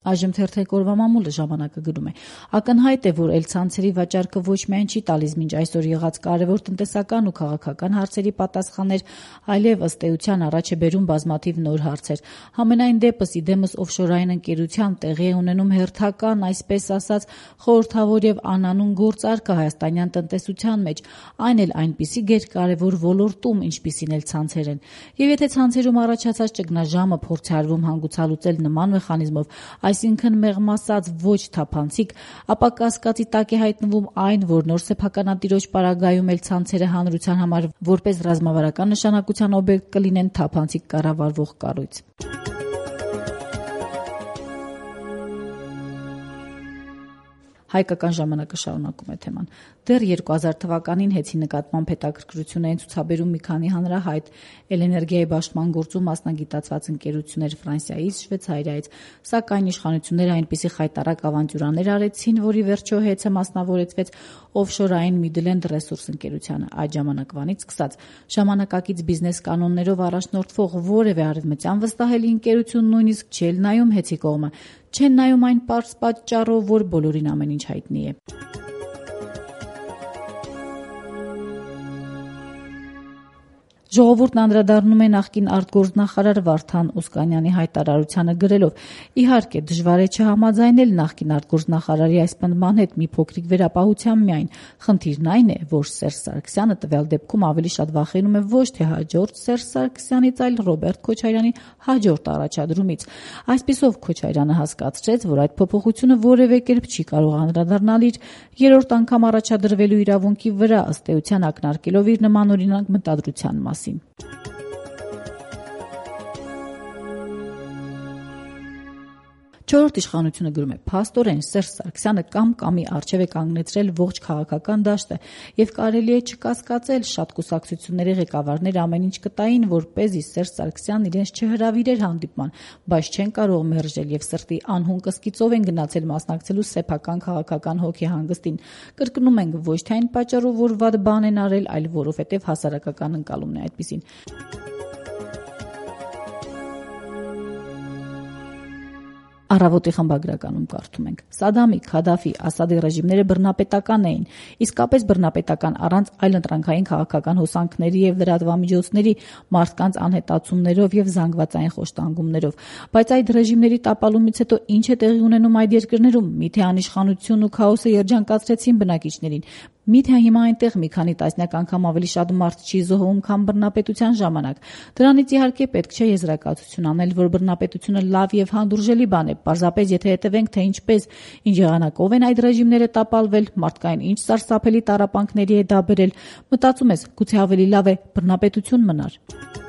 Այժմ թերթիկ օրվա մամուլը ժամանակը գրում է. ակնհայտ է, որ ցանցերի վաճառքը ոչ միայն չի տալիս մինչ այսօր եղած կարևոր տնտեսական ու քաղաքական հարցերի պատասխաններ, այլև ըստ էության առաջ է բերում բազմաթիվ նոր հարցեր։ Համենայն դեպս, իդեմս օֆշորային ընկերության տեղի է ունենում հերթական, այսպես ասած, խորհրդավոր եւ անանուն գործարքը հայաստանյան տնտեսության մեջ, այն էլ այնպիսի գերկարևոր ոլորտում, ինչպիսին էլ ցանցեր են։ Եվ եթե ցանցերում առաջացած ճգնաժամը փորձ է արվում հանգուցալուծել նման մեխանիզմով, այսինքն մեղմ ասած ոչ թափանցիկ, ապա կասկածի տակ է հայտնվում այն, որ նոր սեփականատիրոջ պարագայում էլ ցանցերը հանրության համար որպես ռազմավարական նշանակության օբյեկտ կլինեն թափանցիկ կառավարվող կառույց։ Հայկական ժամանակը շարունակում է թեման։ Դեռ 2000 թվականին հեծի նկատմամբ հետաքրքրություն էին ցուցաբերում մի քանի հանրահայտ էներգիայի բաշխման գործում մասնագիտացված ընկերություններ Ֆրանսիայից, Շվեյցարիայից, սակայն իշխանությունները այնպիսի խայտառակ ավանտյուրաներ արեցին, որի վերջո հեծը մասնավորեցվեց օֆշորային Midland Resource ընկերությանը։ Այդ ժամանակվանից սկսած ժամանակակից բիզնես կանոններով առաջնորդվող որևէ արևմտյան վստահելի ընկերություն նույնիսկ չէ նայում հեծի կողմը, չեն նայում այն պարզ պատճառով, որ բոլորին ամեն ինչ հայտնի է։ Ժողովուրդն անդրադառնում է նախկին արտգործնախարար Վարդան Օսկանյանի հայտարարությանը գրելով. իհարկե դժվար է չհամաձայնել նախկին արտգործնախարարի այս պնդման հետ մի փոքրիկ վերապահությամբ միայն։ Խնդիրն այն է, որ Սերժ Սարգսյանը տվյալ դեպքում ավելի շատ վախենում է ոչ թե հաջորդ Սերժ Սարգսյանից, այլ Ռոբերտ Քոչարյանի հաջորդ առաջադրումից։ Այսպիսով Քոչարյանը հասկացրեց, որ այդ փոփոխությունը որևէ կերպ չի կարող անդրադառնալ իր երրորդ անգամ առաջադրվելու իրավունքի վրա, ըստ էության ակնարկելով իր նմանօրինակ մտադրության մասին։ Չորրորդ իշխանությունը գրում է. փաստորեն Սերժ Սարգսյանը կամ-կամի առջև է կանգնեցրել ողջ քաղաքական դաշտը եւ կարելի է չկասկածել շատ կուսակցությունների ղեկավարներ ամեն ինչ կտային, որպեսզի Սերժ Սարգսյանն իրենց չհրավիրեր հանդիպման, բայց չեն կարող մերժել եւ սրտի անհուն կսկիծով են գնացել մասնակցելու սեփական քաղաքական հոգեհանգստին։ Կրկնում ենք, ոչ թե այն պատճառով, որ վատ բան են արել, այլ որովհետեւ հասարակական ընկալումն է այդպիսին։ Առավոտի խմբագրականում կարդում ենք. Սադամի, Քադաֆի, Ասադի ռեժիմները բռնապետական էին, իսկապես բռնապետական առանց այլընտրանքային քաղաքական հոսանքների եւ լրատվամիջոցների, մարդկանց անհետացումներով եւ զանգվածային խոշտանգումներով։ Բայց այդ ռեժիմների տապալումից հետո ինչ է տեղի ունենում այդ երկրներում։ Միթե անիշխանությունն ու քաոսը երջանկացրեցին բնակիչներին։ Միթե հիմա այնտեղ մի քանի տասնյակ անգամ ավելի շատ մարդ չի զոհվում, քան բռնապետության ժամանակ։ Դրանից իհարկե պետք չէ եզրակացություն անել, որ բռնապետությունը լավ եւ հանդուրժելի բան է, պարզապես եթե հետևենք, թե ինչպես, ինչ եղանակով են այդ ռեժիմները տապալվել, մարդկային ինչ սարսափելի տառապանքների է դա բերել, մտածում ես, գուցե ավելի լավ է բռնապետություն մնար։